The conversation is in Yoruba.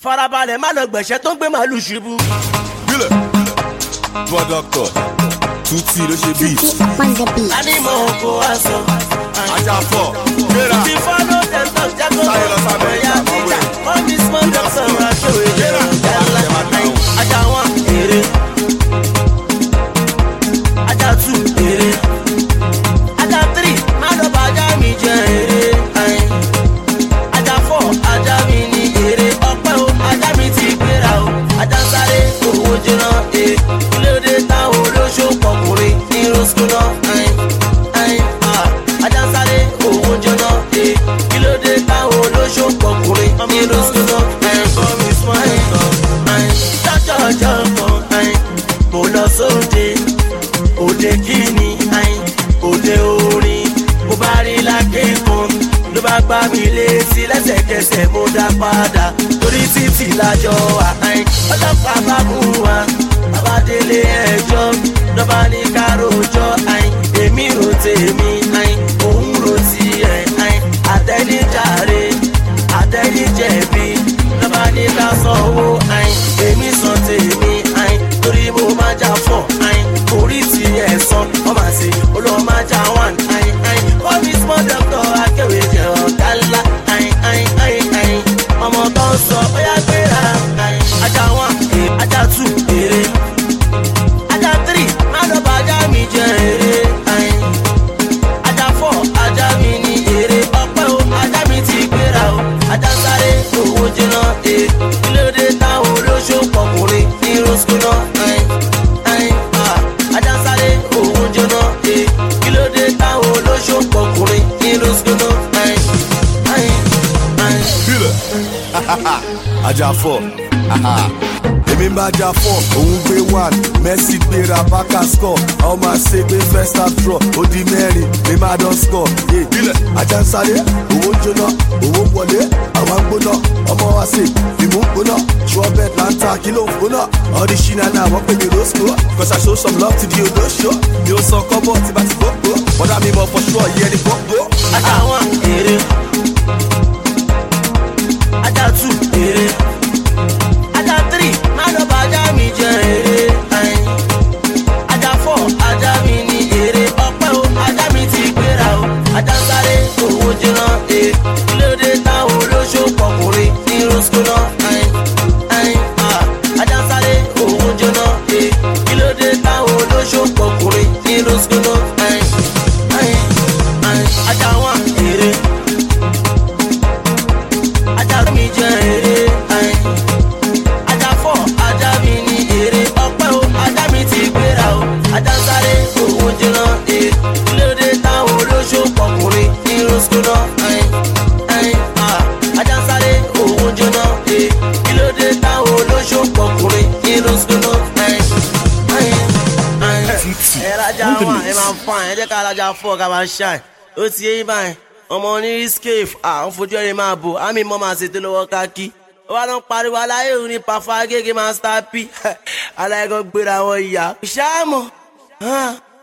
farabalẹ̀ má lọ gbẹ̀ṣẹ́ tó ń gbé màálù ṣubú. Bílẹ̀ bọ́ dọ́kítọ̀ Tuti ló ṣe beat. Anímọ̀ oko aṣọ. Ajafọ̀ gbéra. Ti fọ́nù tẹ̀sán jágó. Sáyé lọ sábẹ́ Ẹ̀yà tíjà. Wọ́n ní small doctor aṣọ́wé jẹ́rọ. Ajá wọn èrè. Ajá two èrè. Ajá three má lọ bá ajá mi jẹ èrè. Ajá four ajá mi ní èrè. Ọpẹ́ o ajá mi ti gbéra o. Ajá sáré owó jẹná e. Kílódé táwọn olóṣó pọkùnrin ní roscona. Ajá sáré owó jẹná e. Kílódé táwọn olóṣó pọkùnrin ní roscona. Jọjọ kan mo lọ sóde òde kíni òde orin mo bá rí lákẹ́kọ̀ọ́ ló bá gbá mi létí lẹ́sẹ̀kẹsẹ̀ mo dá padà torí títì lájọ wà ọlọ́pàá bá mú wa bàbá délé ẹjọ́ lọ́ba ní káròjọ́ èmi rò tèmi òun rò tiẹ̀ àtẹnijàre àtẹnijẹ̀bi lọ́ba ní ká sanwó èmi san tèmi torí mo máa jà fọ̀ orí ti ẹ̀sán ọmọ àti olóò máa jà one wọ́n ní small doctor akéwì jẹ́ ọ̀gá ńlá ọmọ tó ń sọ bóyá gbéra ajá one ajá two èrè ajá three má lọ bá ajá mi jẹ èrè ajá four ajá mi ní èrè ọpẹ́ o ajá mi ti gbéra o ajá sáré owó jẹná kílódé táwọn olóṣó pọkùnrin ní roscona ajá sáré owó jẹná kílódé táwọn olóṣó pọkùnrin ní roscona. Bílẹ̀ Ajafọ̀ èmi ń bá Ajafọ̀ òun gbé one Messi gbéra baka score ọmọ àṣẹ gbé first half draw ó di mẹ́rin mi máa dán score. Bílẹ̀ ajá ń sáré owó ń jóná owó ń wọlé àwọn ń gbóná ọmọ wa ṣe ìmú ń gbóná trumpet lanta kí ló ń gbóná ọdí ṣínà náà wọ́n pè mí rosco cause I show some love to the olóṣó mi ò san kọ́bọ̀ tí bá ti gbogbo bọ́dá mi mọ̀ for sure yẹ ni gbogbo. Ajá wọn èrè ajá two èrè ajá three má lọ bá ajá mi jẹ èrè ajá four ajá mi ní èrè ọpẹ́ o ajá mi ti gbéra o ajá sáré owó jẹná kílódé táwọn olóṣó pọkùnrin ní roscona ajá sáré owó jẹná kílódé táwọn olóṣó pọkùnrin ní roscona ajá wọn èrè ajá mi jẹ èrè ajá four ajá mi ní èrè ọpẹ́ o ajá mi ti gbéra o ajá sáré owó jẹná kílódé táwọn olóṣó pọkùnrin ní roscona ajá sáré owó jẹná kílódé táwọn olóṣó pọkùnrin ní roscona. ẹ rajà wọn ẹ máa ń fa ẹ jẹ́ ká rajà fọ́ ká máa ṣáì ó ti yé yín báyìí ọmọ ní scaf ń fojú ẹni máa bò àmì mọ́ máa ṣètò lọ́wọ́ káàkiri ó wá lọ pariwo aláyé òun ní pàfà gègé master p aláìkọ́ gbéra wọn ìyá ṣáàmù.